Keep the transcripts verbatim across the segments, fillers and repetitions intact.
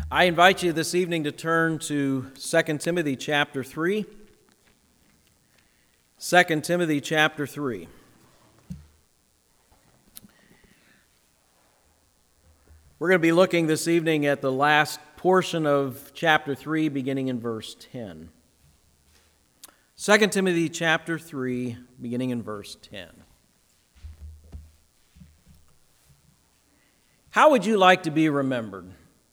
I invite you this evening to turn to Second Timothy chapter three. Second Timothy chapter three. We're going to be looking this evening at the last portion of chapter three, beginning in verse ten. Second Timothy chapter three, beginning in verse ten. How would you like to be remembered?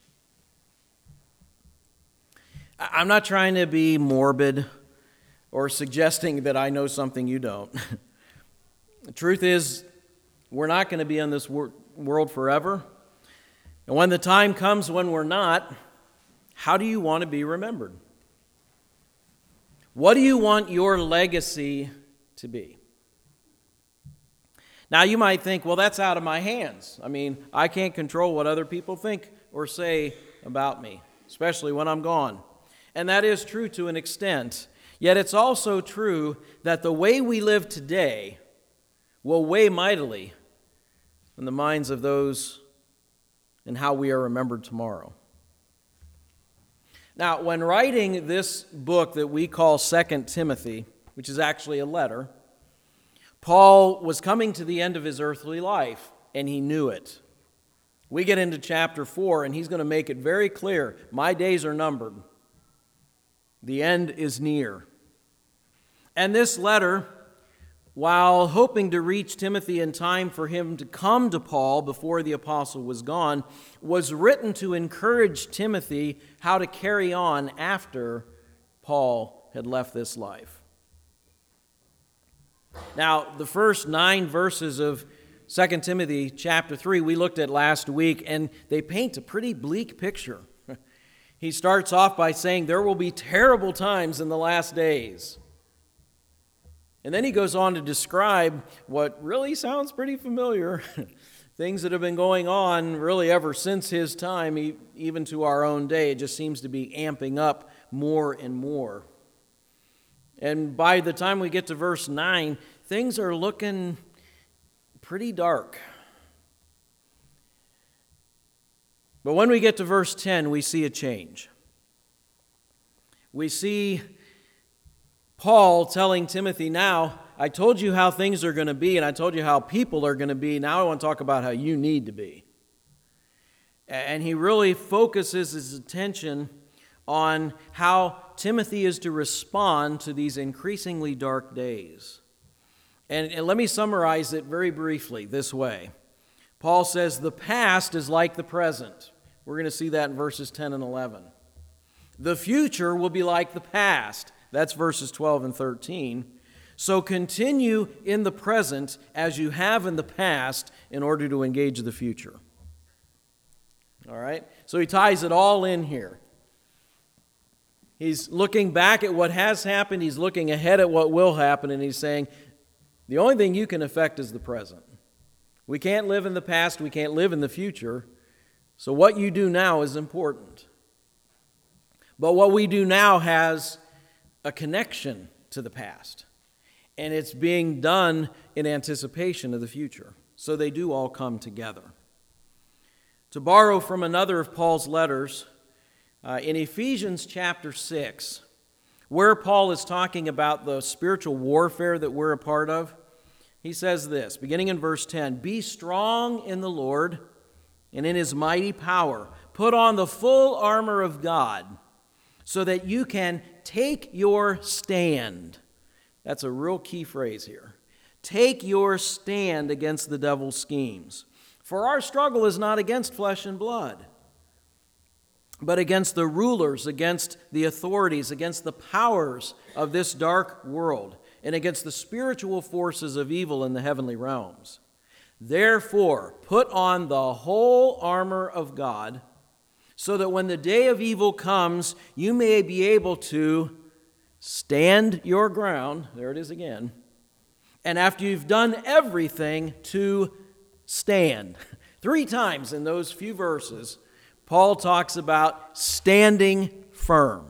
I'm not trying to be morbid or suggesting that I know something you don't. The truth is, we're not going to be in this wor- world forever. And when the time comes when we're not, how do you want to be remembered? What do you want your legacy to be? Now, you might think, well, that's out of my hands. I mean, I can't control what other people think or say about me, especially when I'm gone. And that is true to an extent. Yet it's also true that the way we live today will weigh mightily in the minds of those and how we are remembered tomorrow. Now, when writing this book that we call Second Timothy, which is actually a letter, Paul was coming to the end of his earthly life, and he knew it. We get into chapter four, and he's going to make it very clear, my days are numbered. The end is near. And this letter, while hoping to reach Timothy in time for him to come to Paul before the apostle was gone, was written to encourage Timothy how to carry on after Paul had left this life. Now, the first nine verses of Second Timothy chapter three we looked at last week, and they paint a pretty bleak picture. He starts off by saying there will be terrible times in the last days. And then he goes on to describe what really sounds pretty familiar, things that have been going on really ever since his time, even to our own day. It just seems to be amping up more and more. And by the time we get to verse nine, things are looking pretty dark. But when we get to verse ten, we see a change. We see Paul telling Timothy, now, I told you how things are going to be, and I told you how people are going to be. Now I want to talk about how you need to be. And he really focuses his attention on how Timothy is to respond to these increasingly dark days. And, and let me summarize it very briefly this way. Paul says the past is like the present. We're going to see that in verses ten and eleven. The future will be like the past. That's verses twelve and thirteen. So continue in the present as you have in the past in order to engage the future. All right? So he ties it all in here. He's looking back at what has happened. He's looking ahead at what will happen. And he's saying, the only thing you can affect is the present. We can't live in the past. We can't live in the future. So what you do now is important. But what we do now has a connection to the past. And it's being done in anticipation of the future. So they do all come together. To borrow from another of Paul's letters, uh, in Ephesians chapter six, where Paul is talking about the spiritual warfare that we're a part of, he says this, beginning in verse ten, be strong in the Lord and in his mighty power. Put on the full armor of God so that you can take your stand. That's a real key phrase here. Take your stand against the devil's schemes. For our struggle is not against flesh and blood, but against the rulers, against the authorities, against the powers of this dark world, and against the spiritual forces of evil in the heavenly realms. Therefore, put on the whole armor of God, so that when the day of evil comes, you may be able to stand your ground, there it is again, and after you've done everything, to stand. Three times in those few verses, Paul talks about standing firm.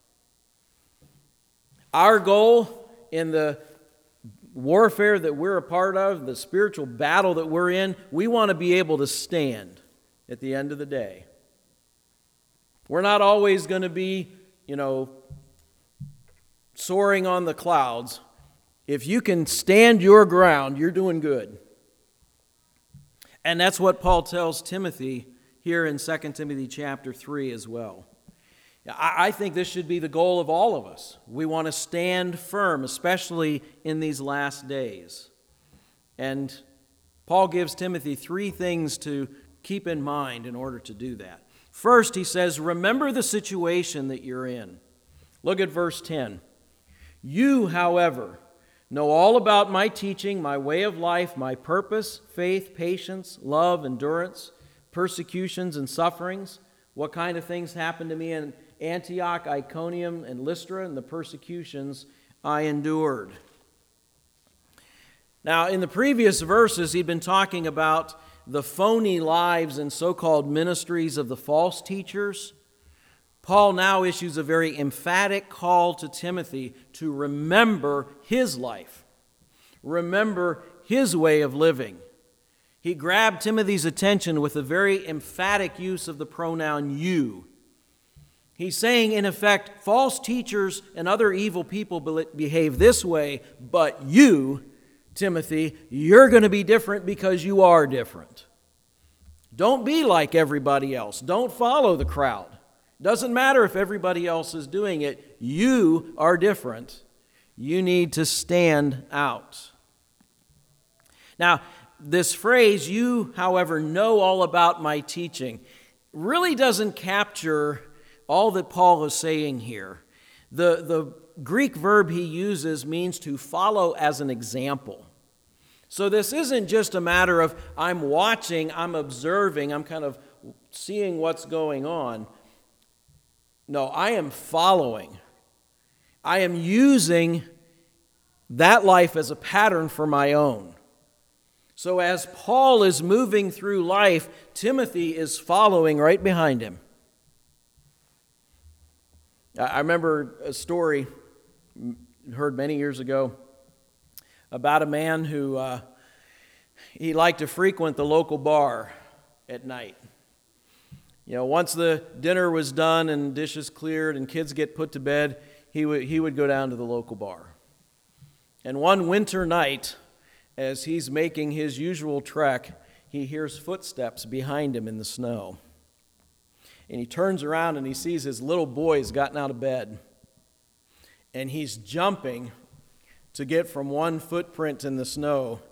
Our goal in the warfare that we're a part of, the spiritual battle that we're in, we want to be able to stand at the end of the day. We're not always going to be, you know, soaring on the clouds. If you can stand your ground, you're doing good. And that's what Paul tells Timothy here in Second Timothy chapter three as well. I think this should be the goal of all of us. We want to stand firm, especially in these last days. And Paul gives Timothy three things to keep in mind in order to do that. First, he says, remember the situation that you're in. Look at verse ten. You, however, know all about my teaching, my way of life, my purpose, faith, patience, love, endurance, persecutions, and sufferings. What kind of things happened to me in Antioch, Iconium, and Lystra, and the persecutions I endured. Now, in the previous verses, he'd been talking about the phony lives and so-called ministries of the false teachers. Paul now issues a very emphatic call to Timothy to remember his life, remember his way of living. He grabbed Timothy's attention with a very emphatic use of the pronoun you. He's saying, in effect, false teachers and other evil people behave this way, but you, Timothy, you're going to be different because you are different. Don't be like everybody else. Don't follow the crowd. Doesn't matter if everybody else is doing it. You are different. You need to stand out. Now, this phrase, you, however, know all about my teaching, really doesn't capture all that Paul is saying here. The, the Greek verb he uses means to follow as an example. So this isn't just a matter of I'm watching, I'm observing, I'm kind of seeing what's going on. No, I am following. I am using that life as a pattern for my own. So as Paul is moving through life, Timothy is following right behind him. I remember a story heard many years ago about a man who uh, he liked to frequent the local bar at night. You know, once the dinner was done and dishes cleared and kids get put to bed, he would he would go down to the local bar. And one winter night, as he's making his usual trek, he hears footsteps behind him in the snow. And he turns around and he sees his little boy's gotten out of bed. And he's jumping to get from one footprint in the snow.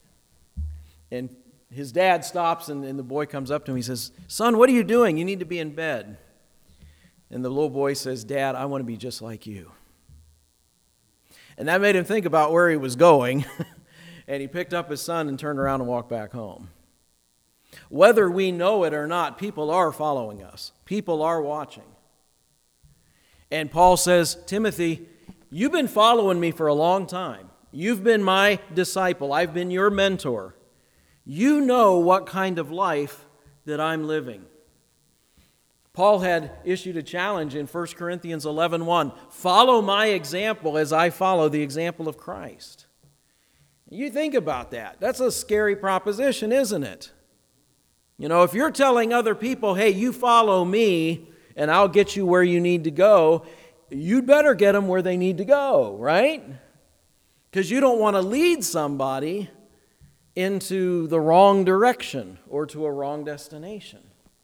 And his dad stops and, and the boy comes up to him. He says, "Son, what are you doing? You need to be in bed." And the little boy says, "Dad, I want to be just like you." And that made him think about where he was going. And he picked up his son and turned around and walked back home. Whether we know it or not, people are following us. People are watching. And Paul says, Timothy, you've been following me for a long time. You've been my disciple. I've been your mentor. You know what kind of life that I'm living. Paul had issued a challenge in First Corinthians eleven one. Follow my example as I follow the example of Christ. You think about that. That's a scary proposition, isn't it? You know, if you're telling other people, hey, you follow me and I'll get you where you need to go, you'd better get them where they need to go, right? Because you don't want to lead somebody into the wrong direction or to a wrong destination.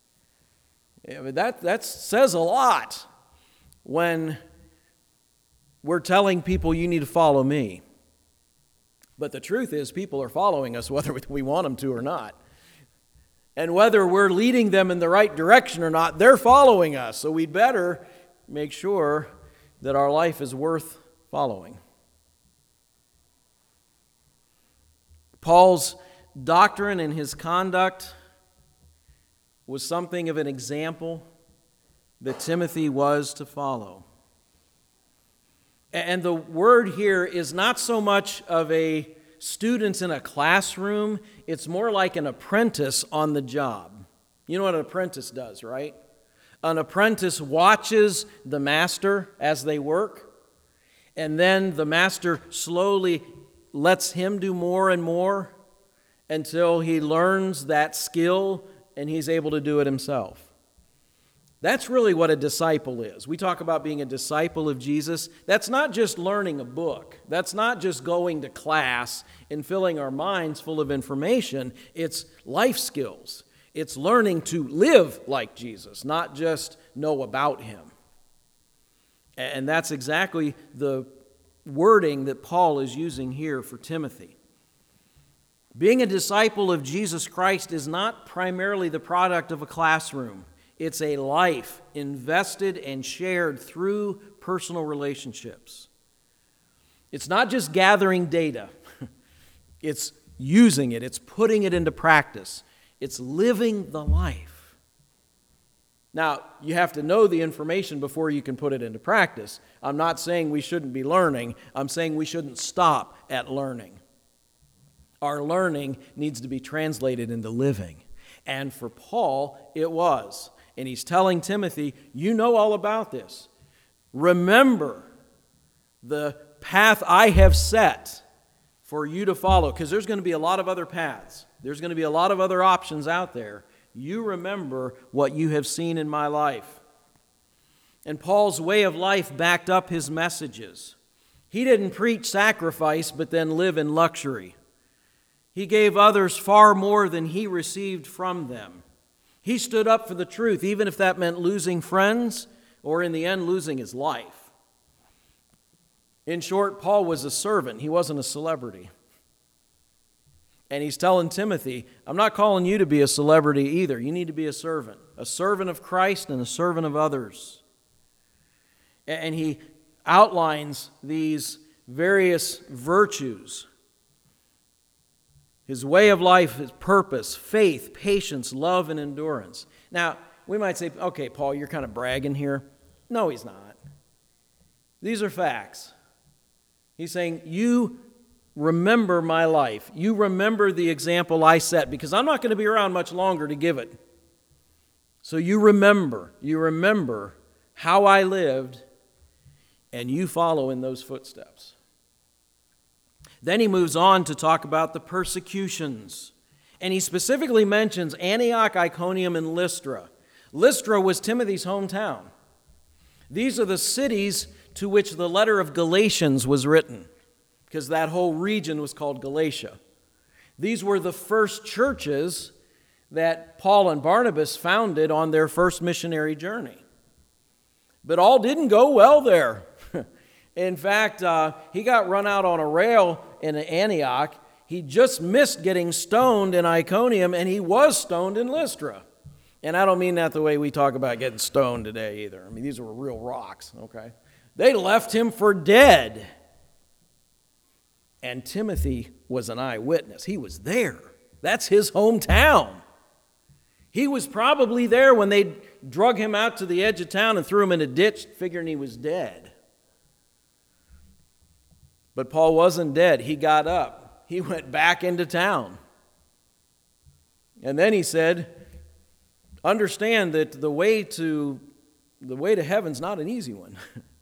I mean, that, that says a lot when we're telling people you need to follow me. But the truth is people are following us whether we want them to or not. And whether we're leading them in the right direction or not, they're following us. So we'd better make sure that our life is worth following. Paul's doctrine and his conduct was something of an example that Timothy was to follow. And the word here is not so much of a student in a classroom, it's more like an apprentice on the job. You know what an apprentice does, right? An apprentice watches the master as they work, and then the master slowly lets him do more and more until he learns that skill and he's able to do it himself. That's really what a disciple is. We talk about being a disciple of Jesus. That's not just learning a book. That's not just going to class and filling our minds full of information. It's life skills. It's learning to live like Jesus, not just know about him. And that's exactly the wording that Paul is using here for Timothy. Being a disciple of Jesus Christ is not primarily the product of a classroom. It's a life invested and shared through personal relationships. It's not just gathering data. It's using it. It's putting it into practice. It's living the life. Now, you have to know the information before you can put it into practice. I'm not saying we shouldn't be learning. I'm saying we shouldn't stop at learning. Our learning needs to be translated into living. And for Paul, it was. And he's telling Timothy, you know all about this. Remember the path I have set for you to follow, because there's going to be a lot of other paths. There's going to be a lot of other options out there. You remember what you have seen in my life. And Paul's way of life backed up his messages. He didn't preach sacrifice but then live in luxury. He gave others far more than he received from them. He stood up for the truth, even if that meant losing friends or in the end losing his life. In short, Paul was a servant. He wasn't a celebrity. And he's telling Timothy, I'm not calling you to be a celebrity either. You need to be a servant, a servant of Christ and a servant of others. And he outlines these various virtues. His way of life, his purpose, faith, patience, love, and endurance. Now, we might say, okay, Paul, you're kind of bragging here. No, he's not. These are facts. He's saying, you remember my life. You remember the example I set, because I'm not going to be around much longer to give it. So you remember. You remember how I lived, and you follow in those footsteps. Then he moves on to talk about the persecutions. And he specifically mentions Antioch, Iconium, and Lystra. Lystra was Timothy's hometown. These are the cities to which the letter of Galatians was written, because that whole region was called Galatia. These were the first churches that Paul and Barnabas founded on their first missionary journey. But all didn't go well there. In fact, uh, he got run out on a rail in Antioch. He just missed getting stoned in Iconium, and he was stoned in Lystra. And I don't mean that the way we talk about getting stoned today either. I mean, these were real rocks, okay? They left him for dead. And Timothy was an eyewitness. He was there. That's his hometown. He was probably there when they drug him out to the edge of town and threw him in a ditch, figuring he was dead. But Paul wasn't dead. He got up. He went back into town. And then he said, understand that the way to the way to heaven's not an easy one.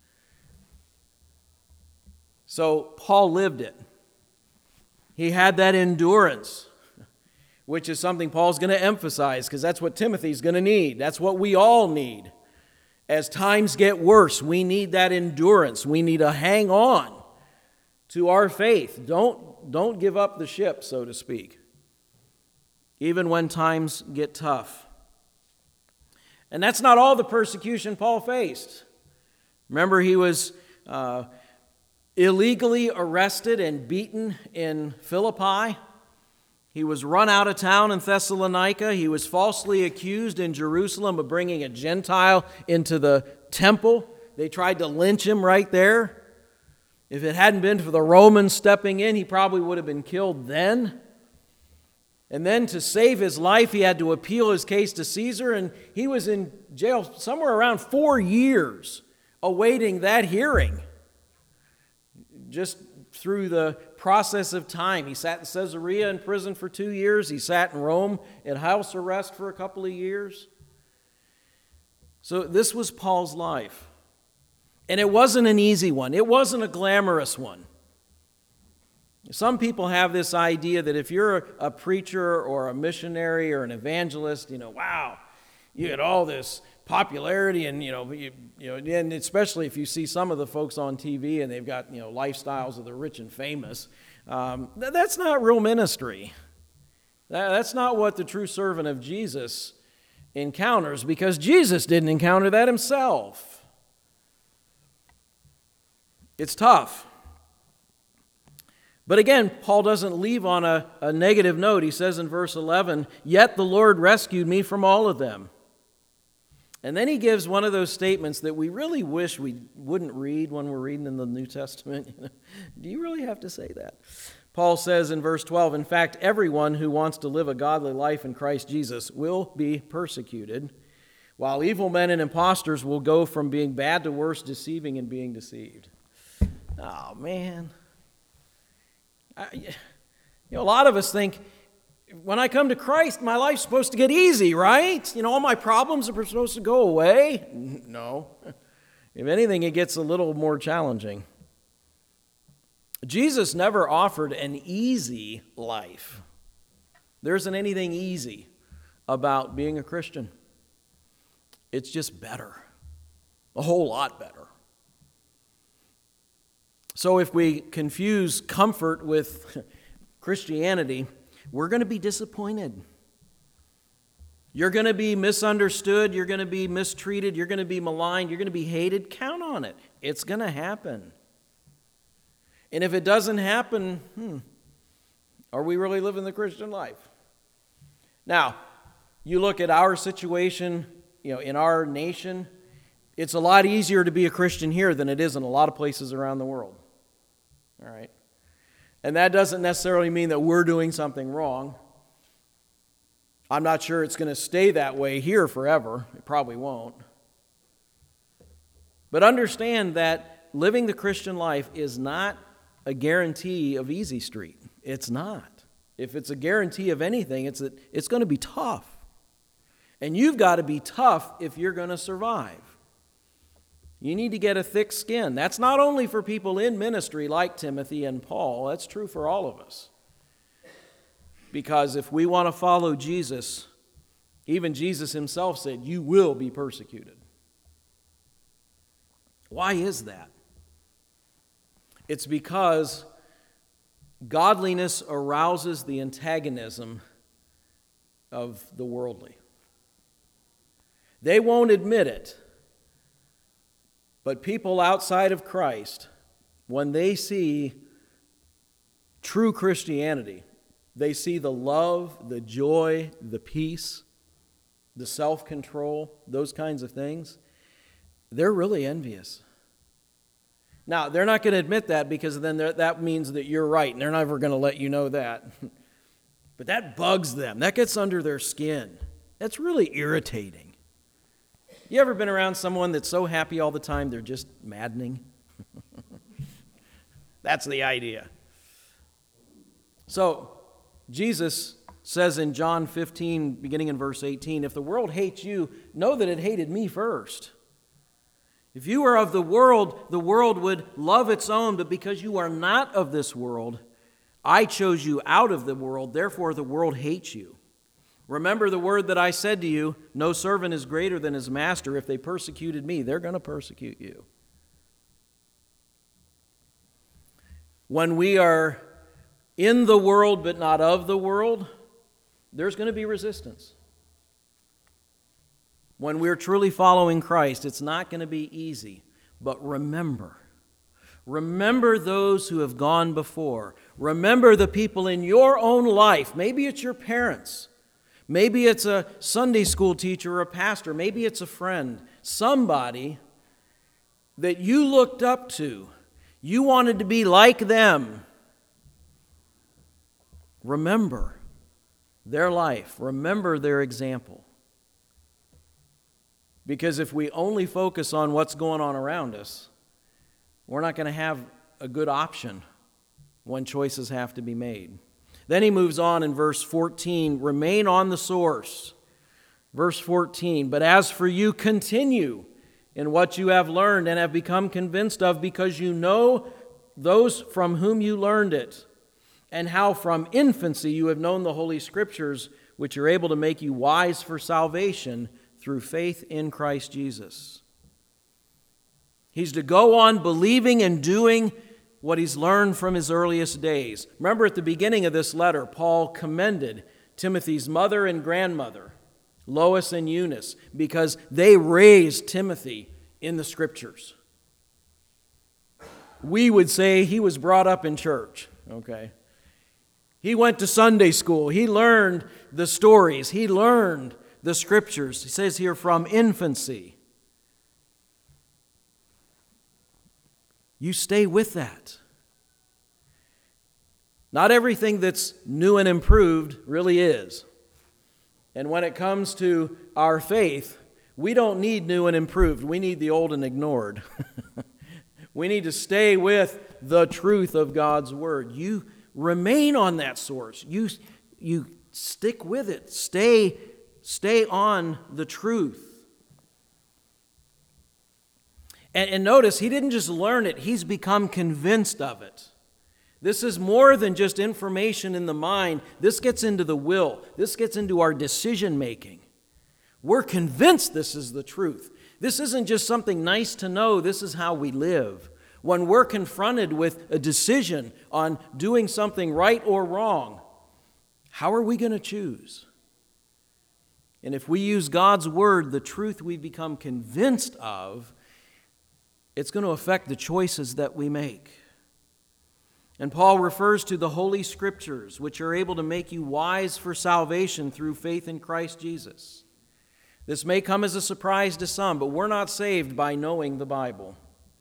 So Paul lived it. He had that endurance, which is something Paul's going to emphasize, because that's what Timothy's going to need. That's what we all need. As times get worse, we need that endurance. We need to hang on to our faith. Don't, don't give up the ship, so to speak, even when times get tough. And that's not all the persecution Paul faced. Remember, he was uh, illegally arrested and beaten in Philippi. He was run out of town in Thessalonica. He was falsely accused in Jerusalem of bringing a Gentile into the temple. They tried to lynch him right there. If it hadn't been for the Romans stepping in, he probably would have been killed then. And then to save his life, he had to appeal his case to Caesar, and he was in jail somewhere around four years awaiting that hearing. Just through the process of time. He sat in Caesarea in prison for two years. He sat in Rome in house arrest for a couple of years. So this was Paul's life. And it wasn't an easy one. It wasn't a glamorous one. Some people have this idea that if you're a preacher or a missionary or an evangelist, you know, wow, you get all this popularity and, you know, you, you know, and especially if you see some of the folks on T V and they've got, you know, lifestyles of the rich and famous, um, th- that's not real ministry. That, that's not what the true servant of Jesus encounters, because Jesus didn't encounter that himself. It's tough. But again, Paul doesn't leave on a, a negative note. He says in verse eleven, "Yet the Lord rescued me from all of them." And then he gives one of those statements that we really wish we wouldn't read when we're reading in the New Testament. Do you really have to say that? Paul says in verse twelve, "In fact, everyone who wants to live a godly life in Christ Jesus will be persecuted, while evil men and impostors will go from being bad to worse, deceiving and being deceived." Oh, man. I, you know, a lot of us think, when I come to Christ, my life's supposed to get easy, right? You know, all my problems are supposed to go away. No. If anything, it gets a little more challenging. Jesus never offered an easy life. There isn't anything easy about being a Christian. It's just better. A whole lot better. So if we confuse comfort with Christianity, we're going to be disappointed. You're going to be misunderstood. You're going to be mistreated. You're going to be maligned. You're going to be hated. Count on it. It's going to happen. And if it doesn't happen, hmm, are we really living the Christian life? Now, you look at our situation, you know, in our nation, it's a lot easier to be a Christian here than it is in a lot of places around the world. All right? And that doesn't necessarily mean that we're doing something wrong. I'm not sure it's going to stay that way here forever. It probably won't. But understand that living the Christian life is not a guarantee of easy street. It's not. If it's a guarantee of anything, it's that it's going to be tough. And you've got to be tough if you're going to survive. You need to get a thick skin. That's not only for people in ministry like Timothy and Paul. That's true for all of us. Because if we want to follow Jesus, even Jesus himself said, "You will be persecuted." Why is that? It's because godliness arouses the antagonism of the worldly. They won't admit it. But people outside of Christ, when they see true Christianity, they see the love, the joy, the peace, the self-control, those kinds of things, they're really envious. Now, they're not going to admit that, because then that means that you're right, and they're never going to let you know that. But that bugs them. That gets under their skin. That's really irritating. You ever been around someone that's so happy all the time they're just maddening? That's the idea. So, Jesus says in John fifteen, beginning in verse eighteen, "If the world hates you, know that it hated me first. If you were of the world, the world would love its own, but because you are not of this world, I chose you out of the world, therefore the world hates you. Remember the word that I said to you, no servant is greater than his master. If they persecuted me, they're going to persecute you." When we are in the world but not of the world, there's going to be resistance. When we're truly following Christ, it's not going to be easy. But remember, remember those who have gone before. Remember the people in your own life. Maybe it's your parents. Maybe it's a Sunday school teacher or a pastor. Maybe it's a friend. Somebody that you looked up to. You wanted to be like them. Remember their life. Remember their example. Because if we only focus on what's going on around us, we're not going to have a good option when choices have to be made. Then he moves on in verse fourteen, "Remain on the source." Verse fourteen, "But as for you, continue in what you have learned and have become convinced of, because you know those from whom you learned it, and how from infancy you have known the Holy Scriptures, which are able to make you wise for salvation through faith in Christ Jesus. He's to go on believing and doing what he's learned from his earliest days. Remember, at the beginning of this letter, Paul commended Timothy's mother and grandmother, Lois and Eunice, because they raised Timothy in the Scriptures. We would say he was brought up in church, okay? He went to Sunday school. He learned the stories. He learned the Scriptures. He says here, from infancy. You stay with that. Not everything that's new and improved really is. And when it comes to our faith, we don't need new and improved. We need the old and ignored. We need to stay with the truth of God's Word. You remain on that source. You, you stick with it. Stay, stay on the truth. And, and notice, he didn't just learn it, he's become convinced of it. This is more than just information in the mind. This gets into the will. This gets into our decision making. We're convinced this is the truth. This isn't just something nice to know. This is how we live. When we're confronted with a decision on doing something right or wrong, how are we going to choose? And if we use God's Word, the truth we've become convinced of, it's going to affect the choices that we make. And Paul refers to the Holy Scriptures, which are able to make you wise for salvation through faith in Christ Jesus. This may come as a surprise to some, but we're not saved by knowing the Bible.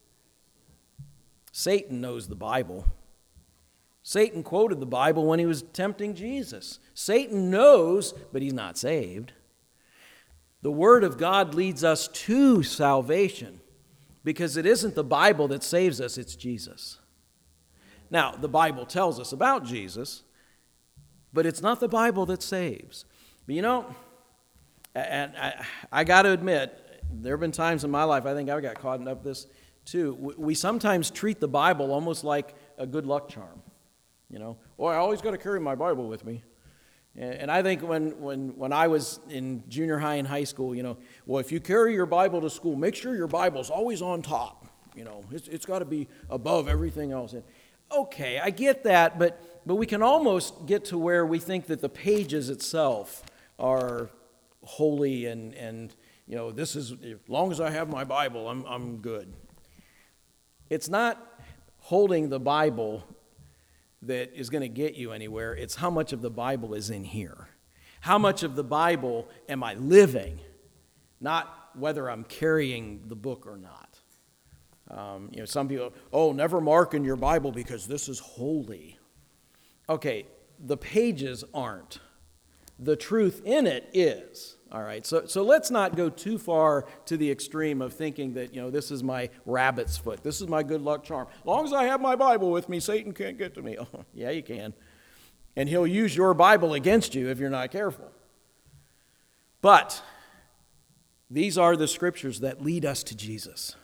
Satan knows the Bible. Satan quoted the Bible when he was tempting Jesus. Satan knows, but he's not saved. The Word of God leads us to salvation because it isn't the Bible that saves us, it's Jesus. Now, the Bible tells us about Jesus, but it's not the Bible that saves. But you know, and I, I got to admit, there have been times in my life, I think I got caught up this too. We sometimes treat the Bible almost like a good luck charm. You know, oh, I always got to carry my Bible with me. And I think when, when, when I was in junior high and high school, you know, well, if you carry your Bible to school, make sure your Bible's always on top. You know, it's, it's got to be above everything else. Okay, I get that, but but we can almost get to where we think that the pages itself are holy and, and you know, this is, as long as I have my Bible, I'm I'm good. It's not holding the Bible that is going to get you anywhere. It's how much of the Bible is in here. How much of the Bible am I living? Not whether I'm carrying the book or not. Um, you know, some people, oh, never mark in your Bible because this is holy. Okay, the pages aren't. The truth in it is. All right, so so let's not go too far to the extreme of thinking that, you know, this is my rabbit's foot. This is my good luck charm. As long as I have my Bible with me, Satan can't get to me. Oh, yeah, you can. And he'll use your Bible against you if you're not careful. But these are the Scriptures that lead us to Jesus.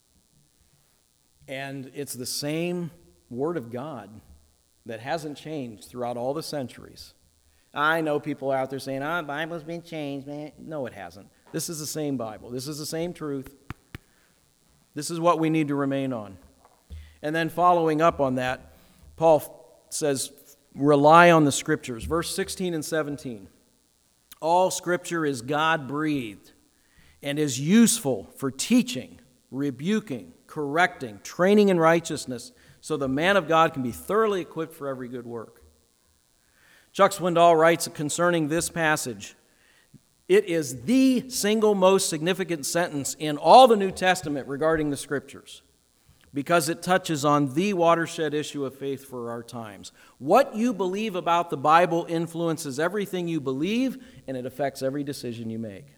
And it's the same Word of God that hasn't changed throughout all the centuries. I know people out there saying, oh, the Bible's been changed, man. No, it hasn't. This is the same Bible. This is the same truth. This is what we need to remain on. And then following up on that, Paul says, rely on the Scriptures. Verse sixteen and seventeen. All Scripture is God-breathed and is useful for teaching, rebuking, correcting, training in righteousness, so the man of God can be thoroughly equipped for every good work. Chuck Swindoll writes concerning this passage, it is the single most significant sentence in all the New Testament regarding the Scriptures, because it touches on the watershed issue of faith for our times. What you believe about the Bible influences everything you believe, and it affects every decision you make.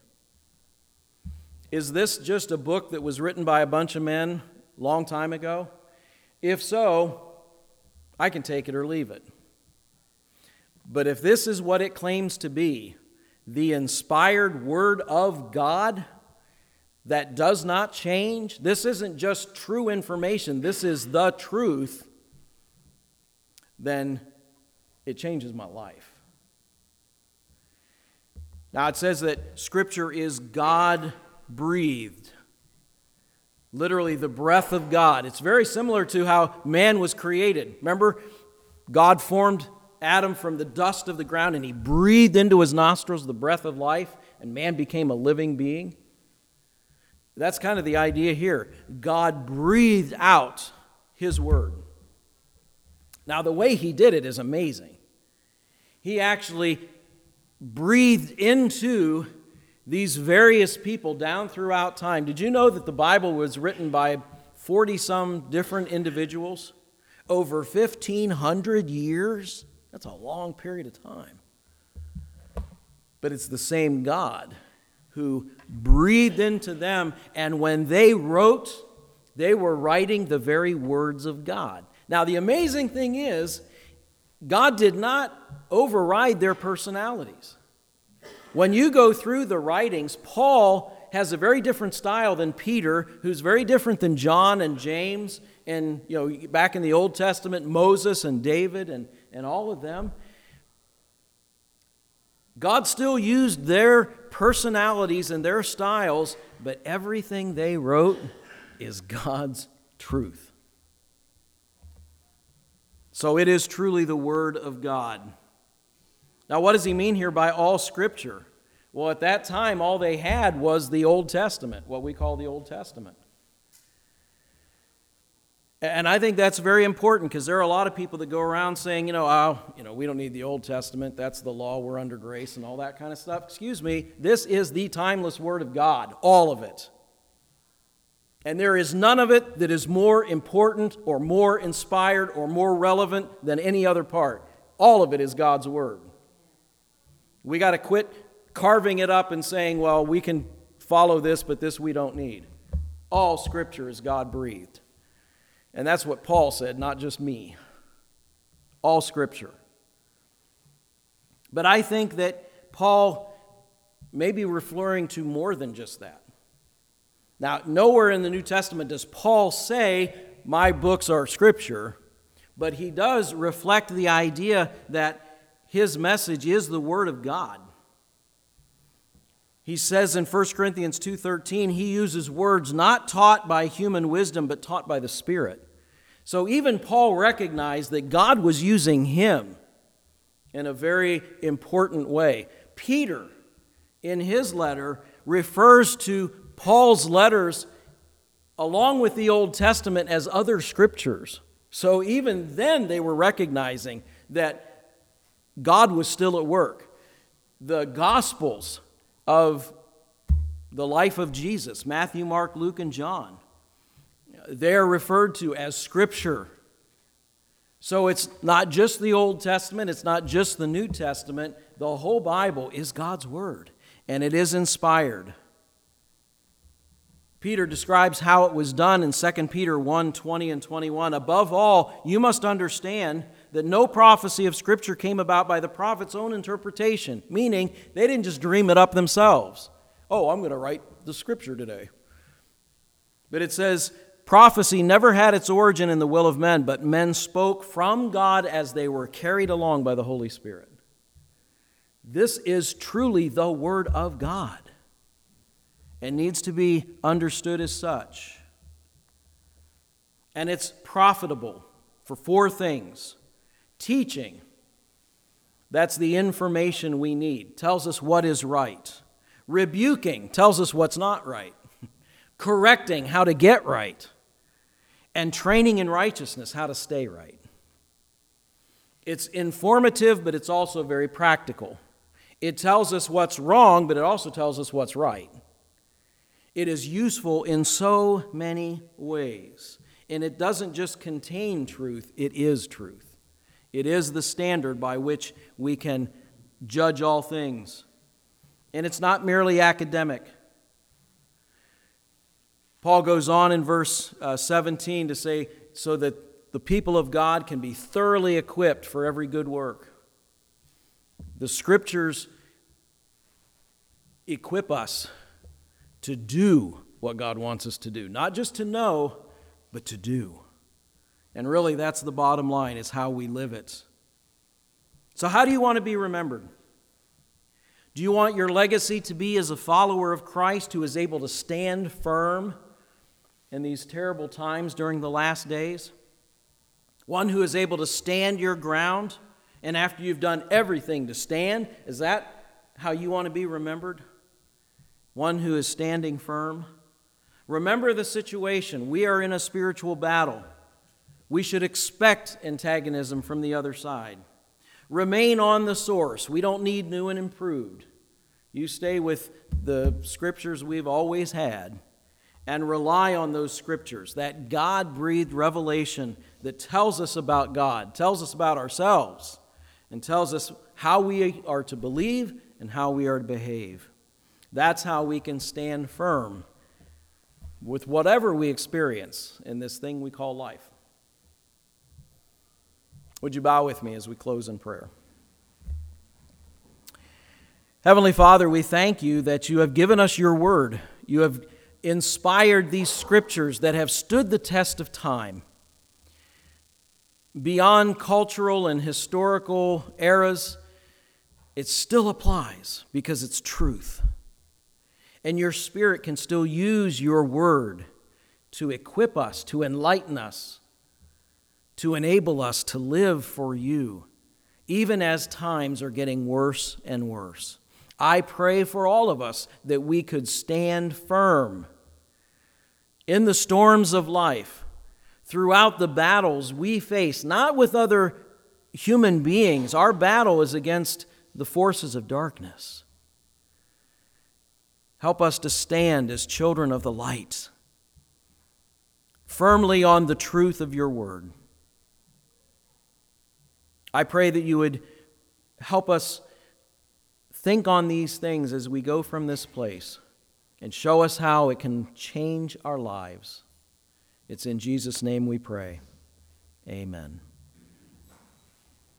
Is this just a book that was written by a bunch of men a long time ago? If so, I can take it or leave it. But if this is what it claims to be, the inspired Word of God that does not change, this isn't just true information, this is the truth, then it changes my life. Now it says that Scripture is God-breathed. Literally the breath of God. It's very similar to how man was created. Remember, God formed Adam from the dust of the ground and he breathed into his nostrils the breath of life and man became a living being. That's kind of the idea here. God breathed out his word. Now the way he did it is amazing. He actually breathed into these various people down throughout time. Did you know that the Bible was written by forty-some different individuals over fifteen hundred years? That's a long period of time. But it's the same God who breathed into them, and when they wrote, they were writing the very words of God. Now, the amazing thing is, God did not override their personalities. When you go through the writings, Paul has a very different style than Peter, who's very different than John and James, and you know, back in the Old Testament, Moses and David and, and all of them. God still used their personalities and their styles, but everything they wrote is God's truth. So it is truly the Word of God. Now, what does he mean here by all Scripture? Well, at that time, all they had was the Old Testament, what we call the Old Testament. And I think that's very important because there are a lot of people that go around saying, you know, oh, you know, we don't need the Old Testament. That's the law. We're under grace and all that kind of stuff. Excuse me. This is the timeless Word of God, all of it. And there is none of it that is more important or more inspired or more relevant than any other part. All of it is God's Word. We got to quit carving it up and saying, well, we can follow this, but this we don't need. All Scripture is God-breathed. And that's what Paul said, not just me. All Scripture. But I think that Paul may be referring to more than just that. Now, nowhere in the New Testament does Paul say, my books are Scripture, but he does reflect the idea that his message is the Word of God. He says in First Corinthians two thirteen, he uses words not taught by human wisdom, but taught by the Spirit. So even Paul recognized that God was using him in a very important way. Peter, in his letter, refers to Paul's letters along with the Old Testament as other scriptures. So even then they were recognizing that God was still at work. The Gospels of the life of Jesus, Matthew, Mark, Luke, and John, they're referred to as Scripture. So it's not just the Old Testament, it's not just the New Testament. The whole Bible is God's Word, and it is inspired. Peter describes how it was done in Second Peter one, twenty and twenty-one. Above all, you must understand that no prophecy of Scripture came about by the prophet's own interpretation, meaning they didn't just dream it up themselves. Oh, I'm going to write the Scripture today. But it says, prophecy never had its origin in the will of men, but men spoke from God as they were carried along by the Holy Spirit. This is truly the Word of God and needs to be understood as such. And it's profitable for four things. Teaching, that's the information we need, tells us what is right. Rebuking tells us what's not right. Correcting, how to get right. And training in righteousness, how to stay right. It's informative, but it's also very practical. It tells us what's wrong, but it also tells us what's right. It is useful in so many ways. And it doesn't just contain truth, it is truth. It is the standard by which we can judge all things. And it's not merely academic. Paul goes on in verse uh, seventeen to say, so that the people of God can be thoroughly equipped for every good work. The Scriptures equip us to do what God wants us to do. Not just to know, but to do. And really, that's the bottom line, is how we live it. So how do you want to be remembered? Do you want your legacy to be as a follower of Christ who is able to stand firm in these terrible times during the last days? One who is able to stand your ground, and after you've done everything to stand, is that how you want to be remembered? One who is standing firm? Remember the situation. We are in a spiritual battle. We should expect antagonism from the other side. Remain on the source. We don't need new and improved. You stay with the scriptures we've always had and rely on those scriptures, that God-breathed revelation that tells us about God, tells us about ourselves, and tells us how we are to believe and how we are to behave. That's how we can stand firm with whatever we experience in this thing we call life. Would you bow with me as we close in prayer? Heavenly Father, we thank you that you have given us your word. You have inspired these scriptures that have stood the test of time. Beyond cultural and historical eras, it still applies because it's truth. And your Spirit can still use your word to equip us, to enlighten us, to enable us to live for you, even as times are getting worse and worse. I pray for all of us that we could stand firm in the storms of life, throughout the battles we face, not with other human beings. Our battle is against the forces of darkness. Help us to stand as children of the light, firmly on the truth of your word. I pray that you would help us think on these things as we go from this place and show us how it can change our lives. It's in Jesus' name we pray. Amen.